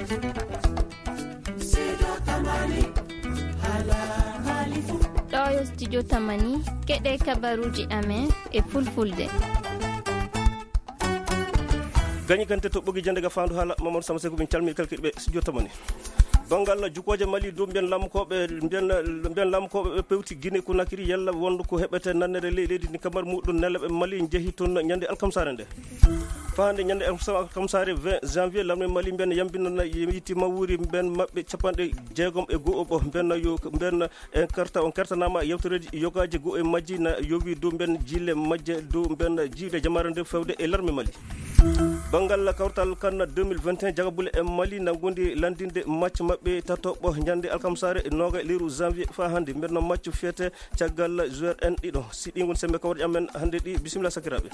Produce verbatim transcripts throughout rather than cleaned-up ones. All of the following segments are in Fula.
ɗo yo studio tamani keɗe kabaruji amen e fulfulde. gañi kante to ɓogi jande ga fandu haala Mamadou Samba Seck ɓe calmini kala keɗiɓe studio tamani bangal jukoje Mali dow mbiyen lamkoɓe mbiyen mbiyen lamkoɓe ɓe pewti Guinée Conakry yalla wonde ko heɓete nannere leydi ni kamar muɗum nelaɓe Mali jeehi toon ñande alkamsare nde fande ñande alkamsare vingt janvier lamne Mali mbiyen yambinana yitti mawuri mbiyen mabɓe capanɗe jeegom e go'o ɓo mbiyen yo mbiyen en karta on kartanama yewtoreji yogaji go'o e majji na yowi dow mbiyen jille majje dow mbiyen jiide jamare nde fewde e larme Mali bangal kawtal kan deux mille vingt et un jagabule e Mali na gondi landinde match mabɓe tatoɓo ñande alkamsare noga liru janvier fa hande mbiyen match fiyete caggal joueur en ɗiɗo si ɗi goni sembe kawɗi amen hande ɗi bisimilla sakiraɓe.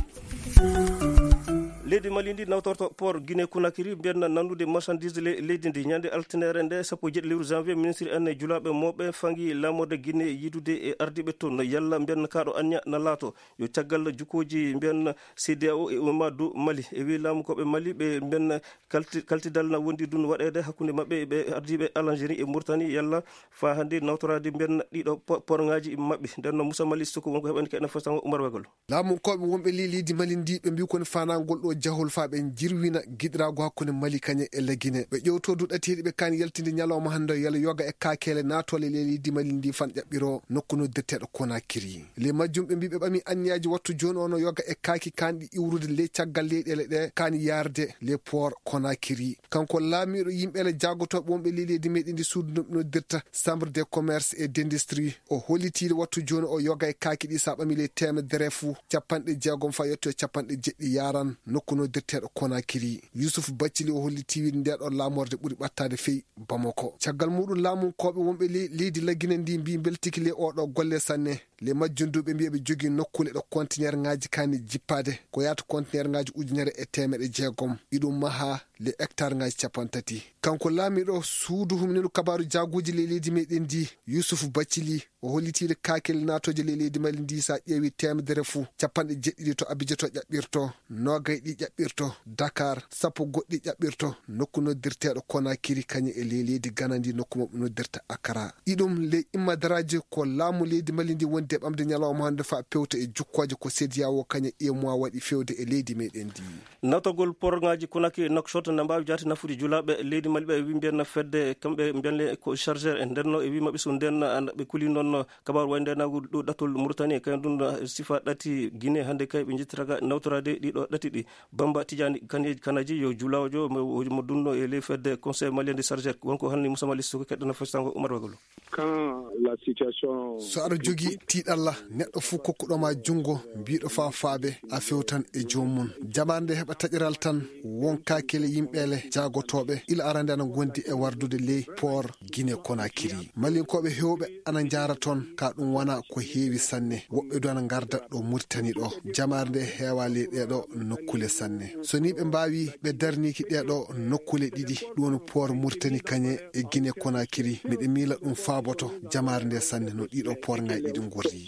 leydi Mali ndi nawtorto port Guinée Conakry mbiyen nandude marchandise le leydi ndi ñande altinere nde sappo jeeɗi lewru janvier ministre en julaɓe moɓe fangi lamode Guinée yidude e ardiɓe toon yalla mbiyen kaɗo anña na laato yo caggal jukkoji mbiyen C D A O e umma dow Mali e wi lamukoɓe Mali ɓe mbiyen kalti kaltidal na wondi dun waɗede hakkude mabɓe ɓe ardiɓe Algérie e Mauritanie yalla fa hande nawtorade mbiyen ɗiɗo porŋaji mabɓe nden no Moussa Mali soko wonko heɓani keɗen fastango Oumar Wagalo lamukoɓe wonɓe li leydi Mali ndi ɓe mbi koni fanagol ɗo jahol fa ɓe jirwina giɗirago hakkude Mali kañe e Guinée ɓe ƴewto duɗatiɗi ɓe kan yaltinde ñalawma hande yalla yoga e kakele natole le leydi Mali ndi fan ƴaɓɓiro nokku noddirteɗo Conakry le majjum ɓe mbi ɓe ɓami anniyaji wattu joni ono yoga e kaki kanɗi iwrude le caggal leyɗele ɗe kani yarde le port Conakry kanko laamiɗo yimɓele jagotoɓe wonɓe li leydi meɗi ndi suudu noddirta chambre de commerce et d'industrie o hollitiɗe wattu joni o yoga e kaki ɗi sa ɓami le temedere fou capanɗe jeegom fa yetto capanɗe jeɗɗi yaran nokku noddirteɗo Conakry Youssouf Bathily o holliti ndeɗo laamorde ɓuuri ɓattade feyi Bamako caggal muɗum laamunkoɓe wonɓe leydi La Guinée ndi mbi beltiki le oɗo golle sanne le majjunduɓe mbi ɓe jogui nokkule ɗo conteneur ngaji kani jippade ko yata conteneur ngaji ujunere e temeɗe jeegom iɗum maha le hectare ngaji capan tati kanko laamiɗo suudu humnino kabaru jaguji le leydi meɗen ndi Youssouf Bathily o hollitide kakele natoje le leydi Mali ndi sa ƴeewi temedere fou capanɗe jeɗɗiɗi to Abidjan to ƴaɓɓirto nogay ɗi ƴaɓɓirto Dakar sappo goɗɗi ƴaɓɓirto nokku noddirteɗo Conakry kañe e le leydi Ghana ndi nokku mabɓe noddirta Accra ɗiɗum le immadaraji ko laamu leydi Mali ndi wonde ɓamde ñalawma hande fa pewta e jukkoje ko C D A O kañe e mois waɗi fewde e leydi meɗen ndi nawtogol porŋaji Conakry Nouakchott na mbawi jati nafude julaɓe leydi Mali ɓe wi mbiyen fedde kamɓe mbiyanle ko chargeur e ndenno e wi mabɓe so nden ɓe kuli noon kabaru way ndenagu ɗo ɗatol Mauritanie kayen ɗum sifa ɗati Guinée hande kay ɓe jettiraga nawtorade ɗiɗo ɗati ɗi Bamba Tidiane Kanaji yo julawojo mo dunno e ley fedde conseil malien de chargeur wonko hanni Moussa Mali soko keɗɗo fastango Oumar Wagalo quand la situation so aɗa jogui tiɗalla neɗɗo fou kokkuɗoma junggo mbiɗo fa faaɓe a fewtan e joomum jamande heɓa taƴiral tan won kakele yimɓele jagotoɓe ila arande ana gondi e wardude ley port Guinée Conakry malinkoɓe hewɓe ana jara toon ka ɗum wona ko heewi sanne woɓɓe do ana garda ɗo Mauritanie ɗo jamare nde heewa le ɗeɗo nokkule sanne so ni ɓe mbawi ɓe darniki ɗeɗo nokkule ɗiɗi ɗum port Mauritanie kañe e Guinée Conakry miɗe miila ɗum faaboto jamare nde sanne no ɗiɗo port ngaji ɗiɗi gorri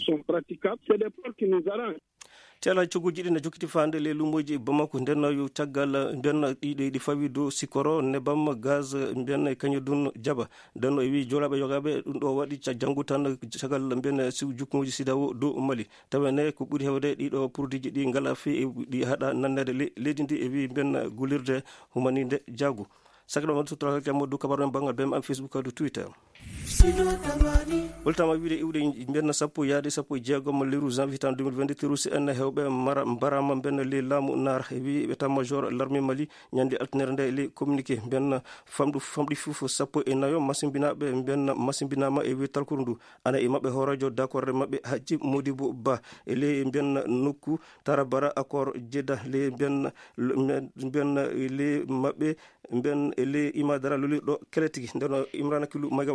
tela coguji ɗi ne jokkiti fande le lumoji Bamako nden yo caggal mbiyen ɗiɗi ɗi fawi dow sikoro nebam gaz mbiyen kañum dun jaba nden e wi jolaɓe yogaɓe ɗum ɗo waɗi janggu tan caggal mbiyen jukkuji C D A O dow Mali tawene ko ɓuuri hewde ɗiɗo produit ji ɗi ngala fi ɗi haɗa nannede leydi ndi e wi mbiyen gulirde humanide jagu sakɗo on sutra jammo dow kabaru men bangal bem am Facebook do Twitter woltama wiide iwde mbiyen sappo yaade sappo e jeegom leru janvier tan deux mille vingt-deux terusi en hewɓe mara mbarama mbiyen le laamu nar e wi état major l'armée Mali ñande altinere nde le communiqué mbiyen famɗu famɗi fof sappo e nayo masimbinaɓe mbiyen masimbinama e wi talkuru ndu ana e mabɓe horadio d' accord mabɓe Hadji Modibou Ba e le mbiyen nokku Tarabara accord jedda le mbiyen mbiyen le mabɓe mbiyen e le imadara loli ɗo keletigi nden Imrana Kilu magam keɓen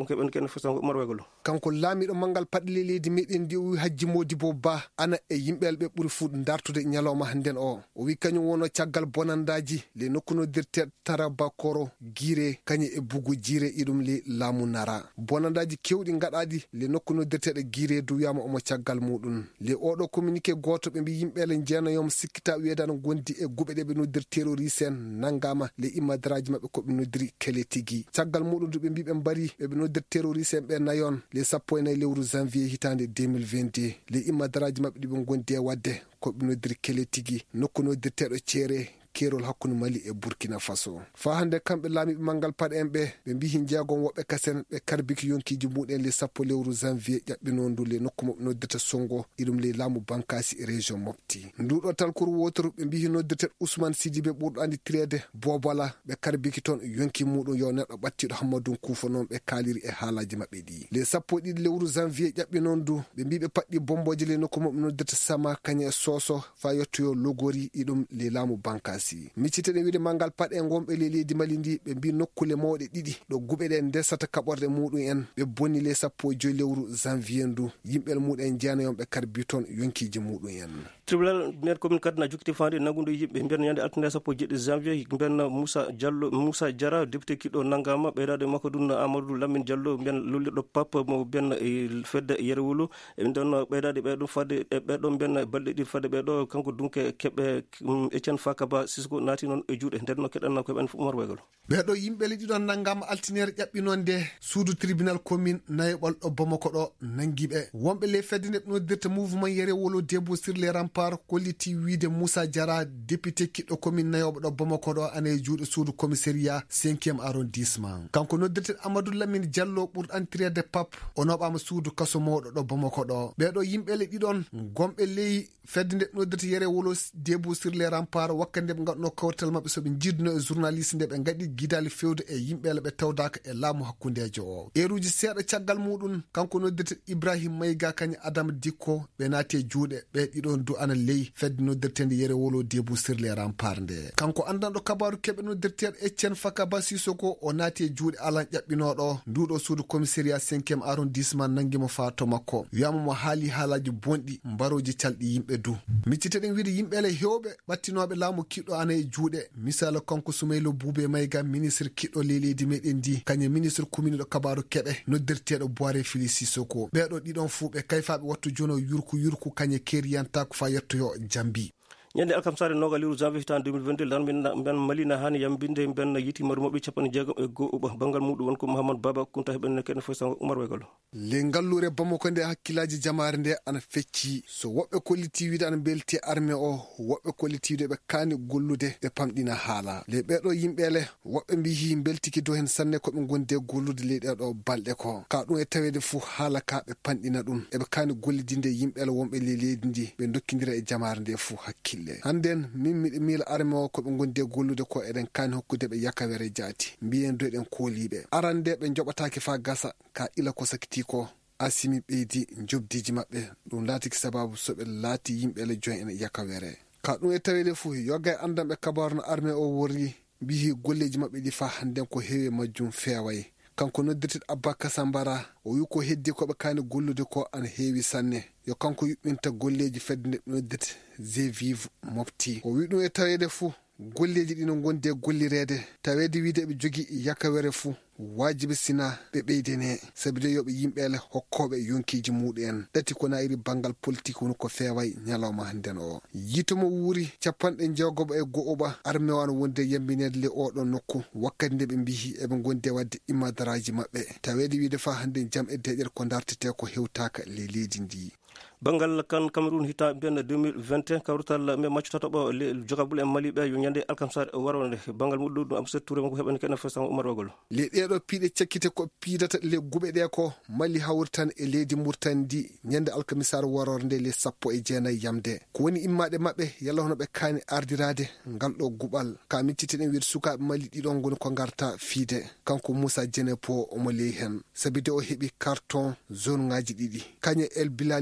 ken fosan umar wegolo kanko laamiɗo mangal paɗle leydi meɗen ndi o wi Hajji Modibo Ba ana e yimɓel ɓe ɓuri fu dartude ñalawma hannden o o wi kañum wono caggal bonandaji le nokkunodirte Tarabakoro Guiré kañe e Bougou Jiré iɗum le laamu nara bonandaji kewɗi gaɗaɗi le nokkunodirteɗe Guiré duwiyama omo caggal muɗum le oɗo communiqué goto ɓe mbi yimɓele jeenayom sikkita wiyedano gondi e guɓe ɗe ɓe noddir terroriste en naggama le imadaraji mabɓe koɓe noddiri kele tigui caggal muɗum du ɓe mbi ɓe mbari ɓeɓe noddir terroriste en ɓe nayon le sappo e nayyi lewru janvier hitande deux mille vingt-deux le imadaraji mabɓe ɗiɓe gondi e wadde koɓe noddiri kele tigui nokku noddirteɗo ceere kerol hakkude Mali e Burkina Faso fa hande kamɓe laamiɓe mangal paɗe en ɓe ɓe mbi hin jeegon woɓɓe kasen ɓe karbiki yonkiji muɗen le sappo lewru janvier ƴaɓɓinondu le nokku moɓe noddirta Songo iɗum le laamu bankasi e région Mopti nduɗo talkour wotoru ɓe mbi hin noddirte Ousmane Sidibé ɓurɗo andi tirede Bobala ɓe karbiki toon yonki muɗum yo neɗɗo ɓattiɗo Hammadou Koufa noon ɓe kaaliri e haalaji mabɓe ɗi le sappo ɗiɗi lewru janvier ƴaɓɓinondu ɓe mbi ɓe paɗɗi bomboji le nokku moɓe noddirta Sama kañe e Soso fa yettoyo Logori iɗum le laamu bankasi micciteɗen wiide mangal paɗe gonɓe le leydi Mali ndi ɓe mbi nokkule mawɗe ɗiɗi ɗo guɓe ɗe ndesata kaɓorde muɗum en ɓe bonni le sappo e joyi lewru janvier ndu yimɓel muɗum jeenayon ɓe karbi toon yonkiji muɗum en tribunal maire commune kadna jukkiti fande naggudu yimɓe mbiyen ñande altine sappo jeɗɗi janvier mbiyen Moussa Diallo Moussa Diarra député kiɗo naggama ɓeydade makko ɗum Amadou Lamine Diallo mbiyen lullirɗo pape mo mbiyen e fedde yerewolo e nden ɓeydade ɓeɗo fadde e ɓeɗo mbiyen balɗe ɗiɗi fadde ɓeɗo kanko dunke keɓe Etienne Fakaba Sisco naati noon e juuɗe nden no keɗanno koɓen fof Umar Wegol ɓeɗo yimɓele ɗiɗon naggama altinere ƴaɓɓinonde suudu tribunal commune nayoɓol ɗo Bamako ɗo nanguiɓe wonɓe le fedde nde noddirta mouvement yerewolo debout sur les remparts kolliti wiide Moussa Diarra député kiɗɗo commune nayoɓo ɗo Bamako ɗo ana e juuɗe suudu commissariat cinquième arrondissement kanko noddirte Amadou Lamine Diallo ɓurɗantirede pape o noɓama suudu kaso mawɗo ɗo Bamako ɗo ɓeɗo yimɓele ɗiɗon gomɓe ley fedde nde noddirta yerewolo debout sur les remparts wakkande ɓe gaɗno kawtal mabɓe soɓe jidduno e journaliste nde ɓe gaɗi guidali fewde e yimɓele ɓe tawdaka e laamu hakkudejo o eruji seeɗa caggal muɗum kanko noddirte Ibrahima Mayga kañe Adama Dikko ɓe naati e juuɗe ɓe ɗiɗon du ana ley fedde noddirtede yerewolo debout sur les remparts nde kanko andanɗo kabaru keɓe noddirteɗo Etienne Fakaba Sissoko o naati e juuɗe alan ƴaɓɓinoɗo nduɗo suudu commissariat cinquième arrondissement nanguimo fato makko wiyama mo haali haalaji bonɗi mbaroji calɗi yimɓe du micciteɗen wiide yimɓele hewɓe ɓattinoɓe laamu kiɗɗo ana e juuɗe misala kanko Soumaïla Boubé Maïga ministre kiɗɗo le leydi meɗen ndi kañe ministre commune ɗo kabaru keɓe noddirteɗo Boiré Fili Sissoko ɓeɗo ɗiɗon fuu ɓe kayfaɓe wattu jono yurku yurku kañe keriyantako fa yettoyo Jambi ñande alkamsare noga liru janvier hitande deux mille vingt-deux lanmin ben malina hani yambinde ben yiti maru mabɓe capanɗe jeegom e goho uɓa bangal muɗum wonko Mahamadou Baba kunta heɓen ken fof san Umar Wegol le ngallure Bamako nde hakkillaji jamare nde ana fecci so woɓɓe kolliti wiide ana belti armée o woɓɓe kolliti wiide ɓe kaani gollude ɓe pamɗina haala le ɓeɗo yimɓele woɓɓe mbihi beltiki do hen sanne koɓe gonde gollude le ɗeɗo balɗe ko ka ɗum e tawede fou haala ka ɓe panɗina ɗum eɓe kaani gollidinde yimɓele wonɓe le leydi ndi ɓe dokkidira e jamare nde fou hakkille hannden min miɗe miila armée o koɓe gondi e gollude ko eɗen kaani hokkude ɓe yakawere jaati mbiyen do eɗen kooliɓe arande ɓe joɓataki fa gasa ka ila ko sakiti ko asimi ɓeydi jobdiji maɓɓe ɗum laatiki sababu soɓe laati yimɓele joyi ene yakawere ka ɗum e tawede fo yogga e andanɓe kabaru no armée o worri mbihi golleji maɓɓe ɗi fa hannden ko heewi majjum feeway kanko noddirteɗo Abba Kasambara o wi ko heddi koɓe kaani gollude ko ana heewi sanne yo kanko yuɓɓinta golleji fedde nde noddete je vive Mopti o wi ɗum e tawede fou golleji ɗi no gondi e gollirede tawede wiide ɓe jogui yakawere fou wajibi sina ɓe ɓeydene sabi de yoɓe yimɓele hokkoɓe yonkiji muɗum en ɗati ko nayiri bangal politique woni ko feeway ñalawma hannden o yitomo wuuri capanɗe jeegoɓa e go'oɓa armée o ana wonde yambinede le oɗon nokku wakkati nde ɓe mbihi eɓe gondi e wadde imadaraji maɓɓe tawede wiide fa hande jaam e deƴere ko dartete ko hewtaka le leydi ndi bangal kan Cameroun hita ben deux mille vingt et un kawrutal me maccutatoɓo jogabul en Mali ɓe yo ñande alkamsare warone bangal muɗum ɗum Amsatou Touré ko heɓani kene fof Umar Wegol le ɗeɗo piiɗe cakkite ko piidata le guɓe ɗe ko Mali hawrtan e leydi Mauritanie ndi ñande alkamisare warore nde le sappo e jeenayyi yamde ko woni immade maɓɓe yalla hono ɓe kaani ardirade ngal ɗo guɓal ka micciteɗen wiide sukaɓe Mali ɗiɗon goni ko garta fiide kanko Moussa Djenepo omo ley hen sabi de o heeɓi carton zone ngaji ɗiɗi kañe El Bilali Touré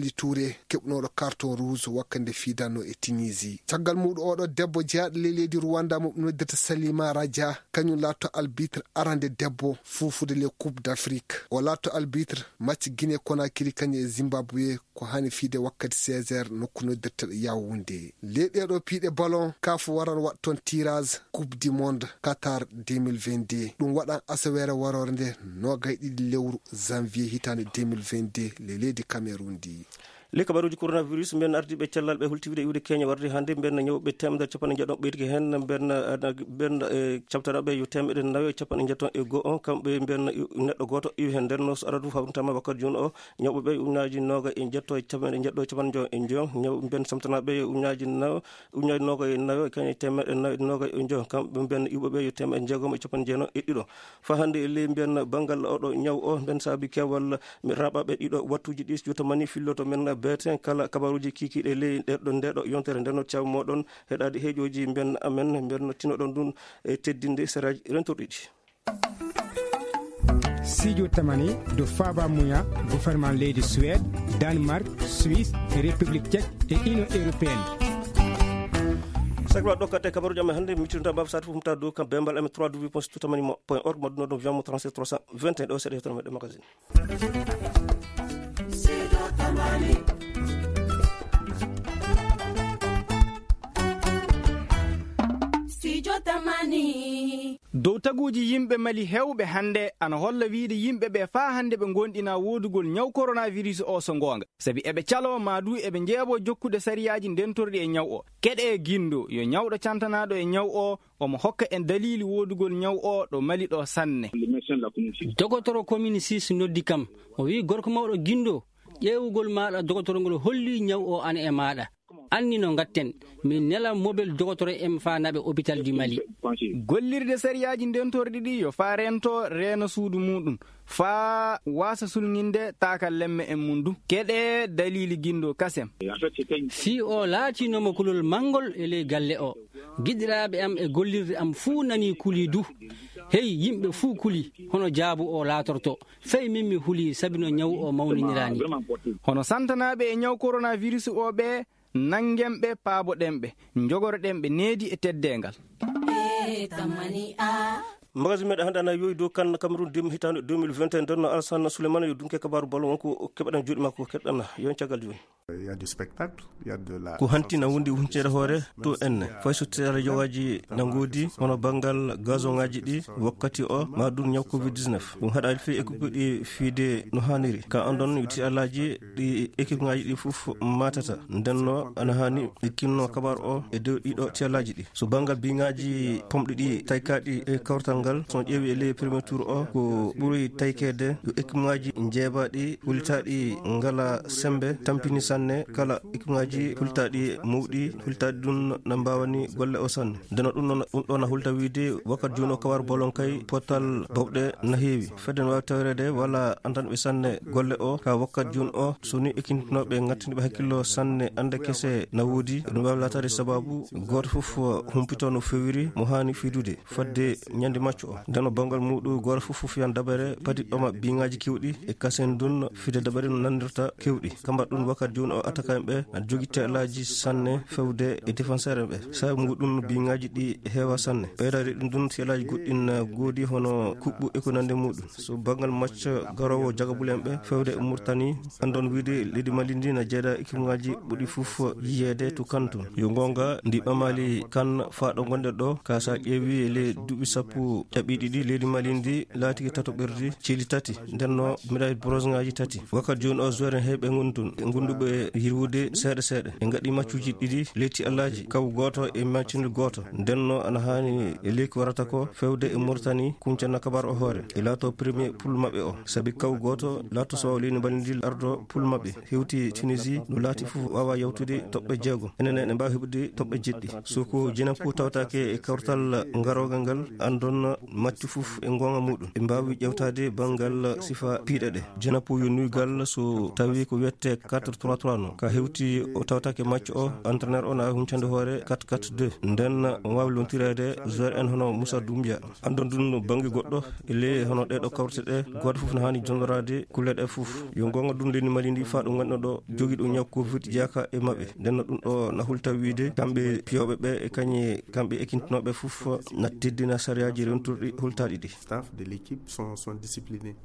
zimbabwe keɓnoɗo carton rouge wakkande fidano e Tunisie. caggal muɗum oɗo debbo jeyaɗo le leydi Rwanda mo noddata Salima Raja kañum latto arbitre arande debbo fufude le coupe d'Afrique. o latto arbitre match Guinée Conakry kañum e Zimbabwe ko hani fiide wakkati seize heures nokku noddirta Yaoundé. leɗeɗo piiɗe ballon kafo waran wat ton tirage coupe du monde Qatar deux mille vingt-deux ɗum waɗan asawere warore nde nogay ɗiɗi lewru janvier hitande deux mille vingt-deux le leydi Cameroun ndi. le kabaruji coronavirus mben ardiɓe cellal ɓe hultivide iwde Kenya warde hannde mben ñewɓe temedere capanɗe jeeɗon ɓeydike hen mben mben e cabtanaɓe yo temedde nawi e capanɗe jeeton e goho kamɓe mben neɗɗo goto iwi hen nden no so aradu hawtama wakkati joni o ñewɓeɓe ujunaji noga e jetto e capanɗe jeɗɗo e capanɗe jo e joon ñew mben samtanaɓe yo ujunaji naw ujunaji noga e nawi e kañum temedde nawi noga e joon kamɓe mben iwɓeɓe yo temedde jeegom e capanɗe jeenon e ɗiɗo fa hannde e ley mben banggal oɗo ñaw o mben saabi kewal mi raɓaɓe ɗiɗo wattuji ɗi jotomani filloto men beten kala kabaruji kikiɗe ley ɗeɗo ndeɗo yontere ndenno caw moɗon heɗade heejoji mben amen mben tinoɗon ɗum e teddinde seraji rentorɗiɗi. Studio Tamani do Faba Mouya gouvernement leydi Suède, Danemark, Suisse, République tchèque et Union européenne. sagla ɗokkate kabaruji amen hannde miccitoɗa baba sati fof mumta dow kam bembal amen trois w point stutamani point org madduno ɗum wiyanmo trente-sept trois cent vingt et un ɗo seeɗa yettono meɗe magazine. dow taguji yimɓe Mali hewɓe hannde ana holla wiide yimɓe ɓe faa hannde ɓe gonɗina wodugol ñaw coronavirus o so gonga sabi eɓe calo madu eɓe jeebo jokkude sariyaji ndentorɗi e ñaw o. keɗe guindo yo ñawɗo cantanaɗo e ñaw o omo hokka en dalili wodugol ñaw o ɗo Mali ɗo sanne. dogotoro commune six noddi kam o wi gorko mawɗo guindo ƴeewugol maɗa dogotoro ngol holli ñaw o an e maɗa anni no gatten min nela mobile dogotoro em fa naɓe hôpital du Mali. gollirde sariyaji ndentorɗi ɗi yo fa rento reena suudu muɗum fa wasa sulñinde takal lemme en mum du keɗe dalili guindo kasem. fi o laatinoma kulol mangol e ley galle o giɗiraɓe am e gollirde am fuu nani kuli du hey yimɓe fuu kuli hono jaabu o laatorto fey min mi huli sabi no ñaw o mawninirani. hono santanaɓe e ñaw coronavirus o ɓe nangemɓe paaboɗenɓe jogorɗenɓe needi e teddengal. magazine meɗen hannde ana yoyi dow kan Cameroun dim hitande deux mille vingt et un ndenno Alassane Souleymane yo dunke kabaru ballon wonko keɓaɗen juuɗe makko keɗɗan yon caggal joni. ko hantina wondi huncere hoore to enne fay so radio-aji nangodi hono banggal gazon ngaji ɗi wakkati o ma ɗum ñaw covid dix-neuf ɗum haɗali fi équipe ɗi fiide no hanniri ka andon yuti alaji ɗi équipe ngaji ɗi fof matata ndenno ana hani kinno kabaru o e dow ɗiɗo tialaji ɗi so banggal biŋaji pomɗi ɗi taykaɗi e kawtal ngal son ƴeewi e ley premier tour o ko ɓuuri taykede yo équipe ngaji jeebaɗi hulitaɗi ngala sembe tampini sanne kala équipe ngaji hultaɗi mawɗi hultaɗi ɗum no mbawani golle o sanne ndeno ɗum noon ɗum ɗon a hulta wiide wakkati joni o kawar bolon kay potal bawɗe na heewi fedde no wawi tawrede walla andanɓe sanne golle o ka wakkati joni o soni ekintinoɓe gattiniɓe hakkillo sanne ande kese na woodi ɗum wawi latade sababu goto foof humpito no fewiri mo hani fiidude fadde ñande macco o ndeno bangal muɗum goto foof foof yan dabare padi ɗoma biŋaji kewɗi e kasen dun fide dabare no nandirta kewɗi kamba ɗum wakkati joni o attaquant ɓe aɗa jogui telaji sanne fewde e défenseur en ɓe sabi muɗum biŋaji ɗi heewa sanne ɓeydade ɗum dun telaji goɗɗin goodi hono kuɓɓu e ko nande muɗum so bangal match garowo jagabule en ɓe fewde e Mauritanie andon wiide leydi Mali ndi na jeeɗa équipe ngaji ɓuuɗi foof yiyede to kan toon yo gonga ndi ɓamali kan faaɗo gonɗen ɗo ka sa ƴeewi le duuɓi sappo ɗaɓi ɗiɗi leydi Mali ndi laatiki tato ɓerdi cili tati ndenno médaille bronze ngaji tati wakkati joni o joueur en heeɓe gondi toon e gonduɓe yirwude seeɗa seeɗa e gaɗi maccuji ɗiɗi letti allaji kaw goto e maccinde goto ndenno ana hani e leyki warata ko fewde e Mauritanie kuncanna kabar o hoore e laato premier poule mabɓe o saabi kaw goto laato so waw leydi Mali ndi ardo poule mabɓe hewti Tunisie no laati foof wawa yawtude toɓɓe jeegom enen ne mbawi heɓude toɓɓe jeɗɗi soko jenen fo tawtake e kawtal garogal ngal andon kono maccu fof e gonga muɗum e mbawi ƴewtade bangal sifa piiɗe ɗe jenapo yonnugal so tawi ko wiyete quatre trois trois no ka hewti o tawtake maccu o entraîneur o na huncande hoore quatre quatre deux nden wawi lontirede joueur en hono Moussa Doumbia andon dun bangi goɗɗo ele hono ɗeɗo kawrte ɗe goto fof no hani jondorade kulle ɗe fof yo gonga ɗum leni Mali ndi fa ɗum ganduɗo ɗo jogui ɗum ñaw covid jaka e mabɓe nden ɗum ɗo na hulta wiide kamɓe piyoɓe ɓe e kañe kamɓe ekintinoɓe fof na teddina sariyaji renturɗi hultaɗi ɗi. Staff de l'équipe sont sont disciplinés.